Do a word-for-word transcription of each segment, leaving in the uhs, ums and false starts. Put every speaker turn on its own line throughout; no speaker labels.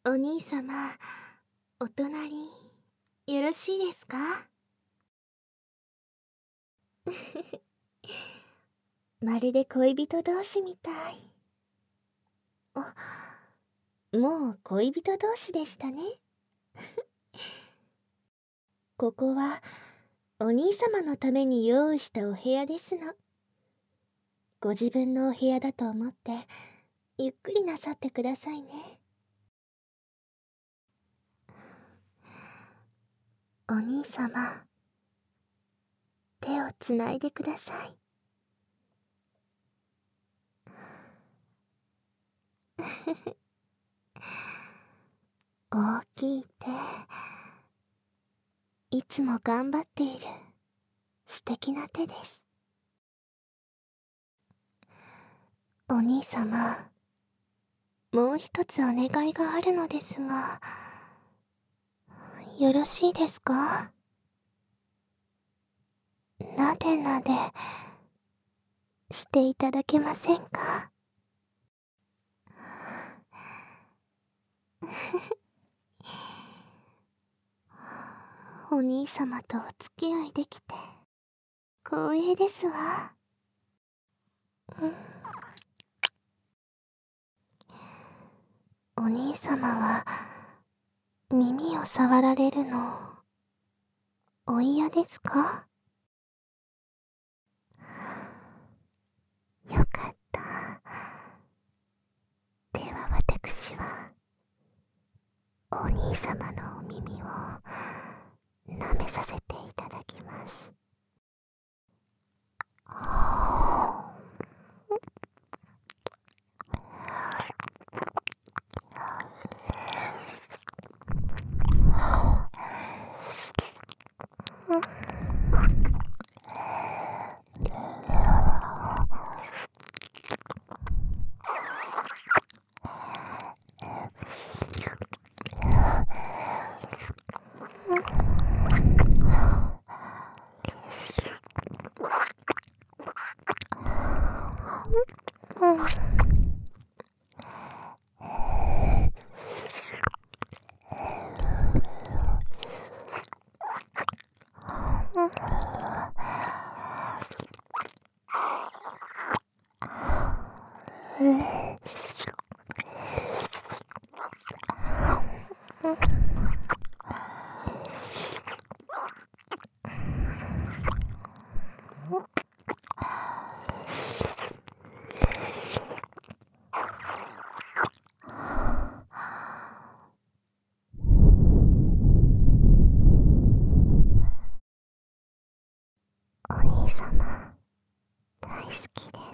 お兄様、お隣、よろしいですか？まるで恋人同士みたい。あ、もう恋人同士でしたね。ここは、お兄様のために用意したお部屋ですの。ご自分のお部屋だと思って、ゆっくりなさってくださいね。お兄様、手をつないでください。大きい手、いつも頑張っている素敵な手です。お兄様、もう一つお願いがあるのですが、よろしいですか？なでなでしていただけませんか？お兄様とお付き合いできて光栄ですわ。うん、お兄様は耳を触られるのお嫌ですか？よかった。では私はお兄様のお耳を舐めさせていただきます。お兄様、大好きです。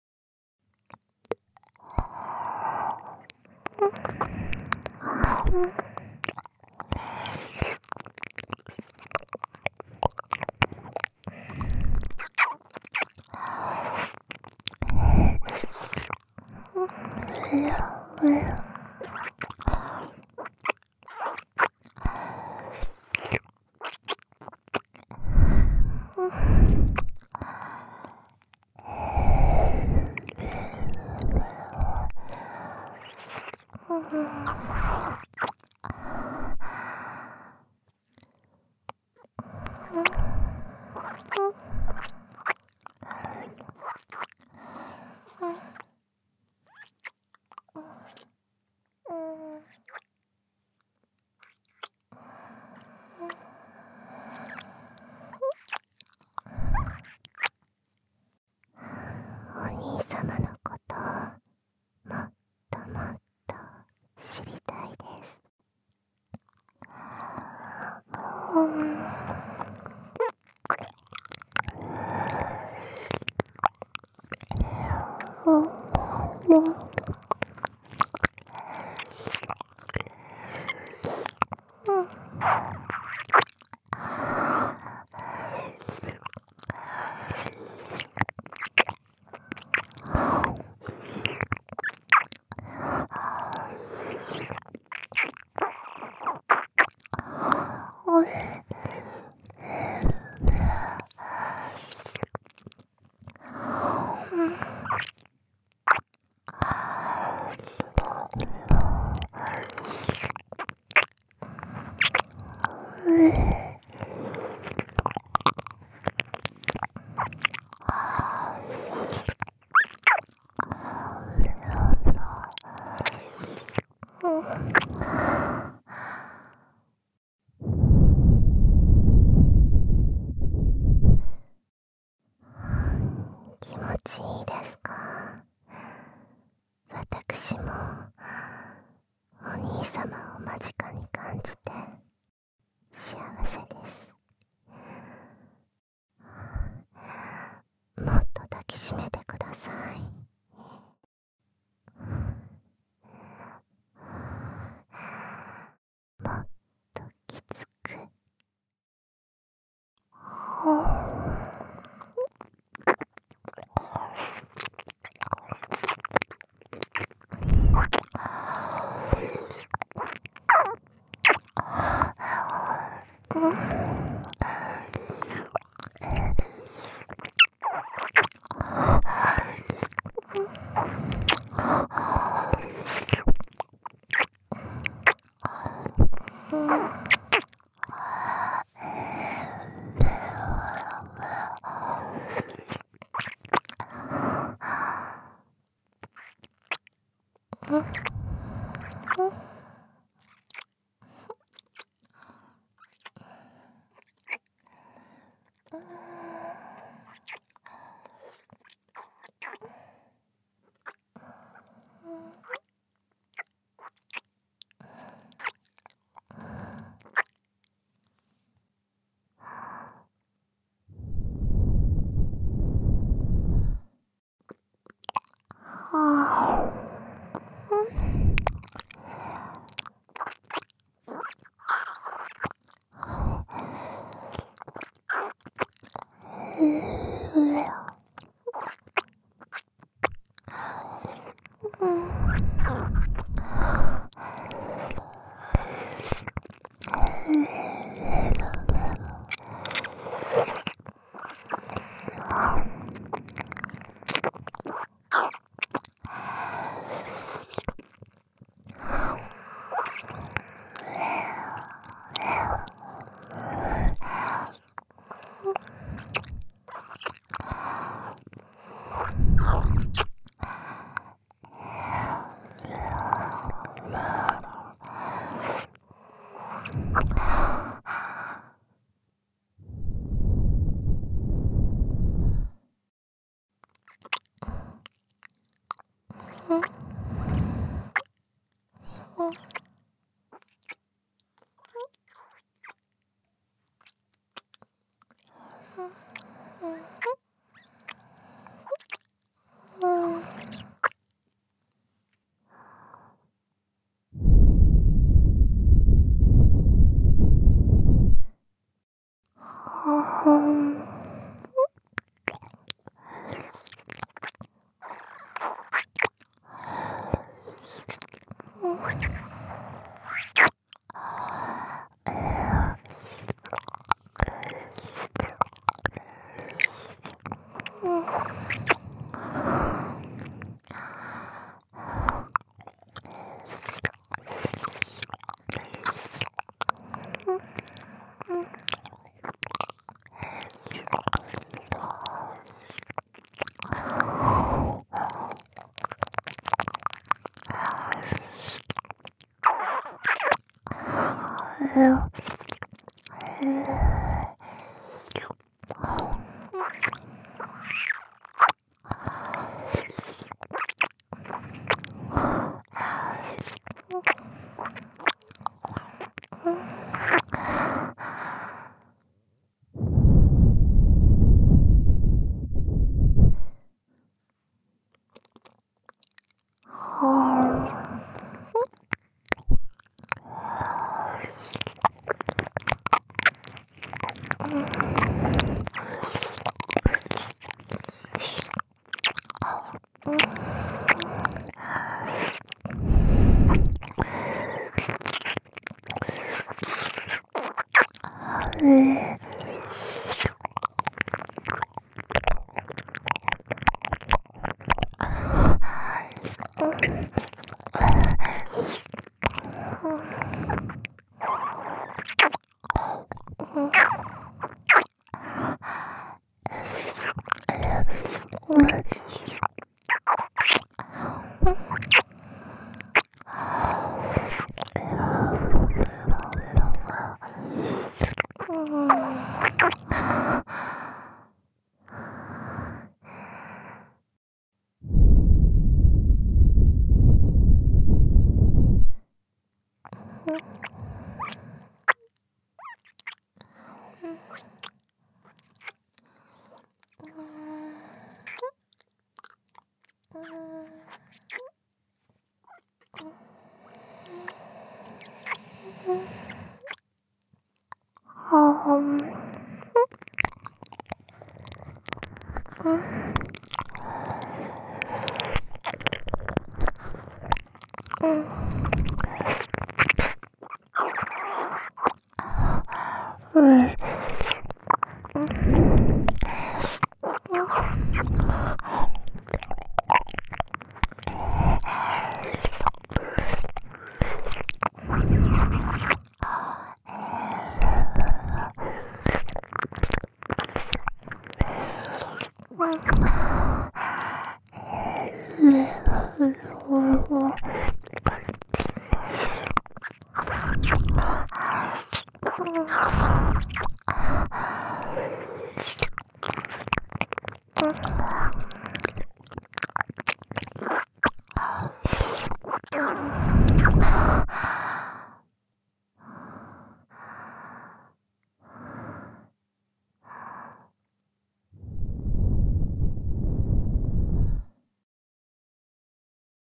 お兄様のことをもっともっと知りたいです。 気持ちいいですか？私もお兄様を間近に感じて幸せです。もっと抱きしめてください。もっときつく。